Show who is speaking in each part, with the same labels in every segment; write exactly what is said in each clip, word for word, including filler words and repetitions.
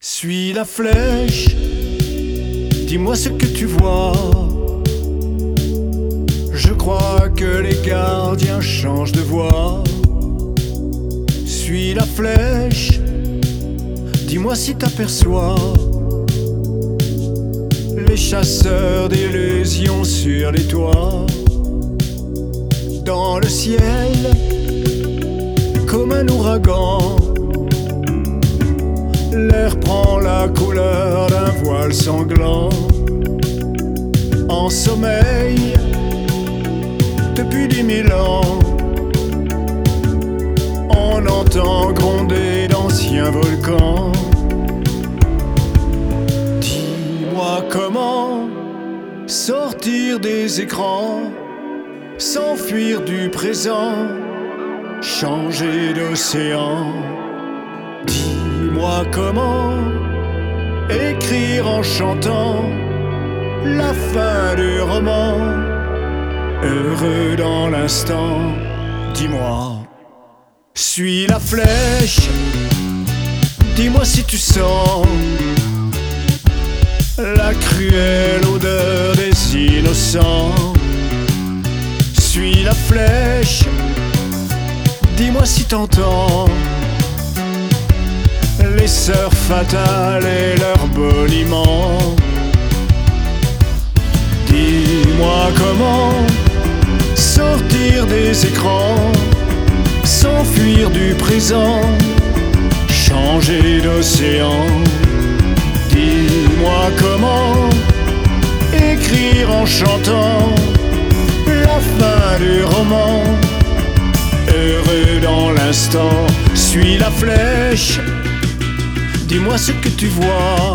Speaker 1: Suis la flèche, dis-moi ce que tu vois. Je crois que les gardiens changent de voix. Suis la flèche, dis-moi si t'aperçois les chasseurs d'illusions sur les toits. Dans le ciel, comme un ouragan, l'air prend la couleur d'un voile sanglant. En sommeil, depuis dix mille ans, on entend gronder d'anciens volcans. Dis-moi comment sortir des écrans, s'enfuir du présent, changer d'océan. Dis-moi comment écrire en chantant la fin du roman, heureux dans l'instant. Dis-moi, suis la flèche, dis-moi si tu sens la cruelle odeur des innocents. Suis la flèche, dis-moi si t'entends les sœurs fatales et leurs boniments. Dis-moi comment sortir des écrans, s'enfuir du présent, changer d'océan. Dis-moi comment écrire en chantant la fin du roman, heureux dans l'instant. Suis la flèche, dis-moi ce que tu vois.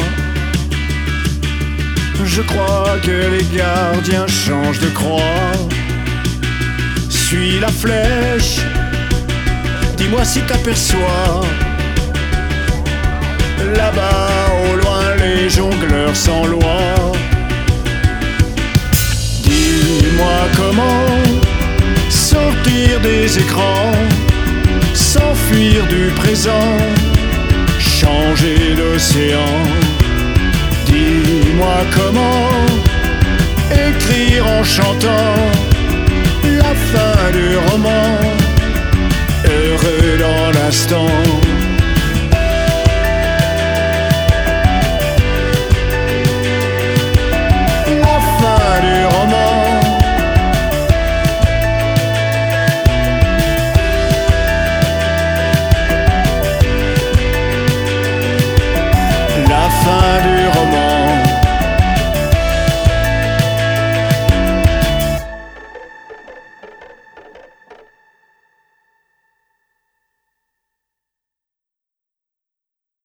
Speaker 1: Je crois que les gardiens changent de croix. Suis la flèche, dis-moi si t'aperçois là-bas au loin les jongleurs sans loi. Dis-moi comment sortir des écrans, s'enfuir du présent, changer d'océan. Dis-moi comment écrire en chantant la fin du roman, heureux dans l'instant.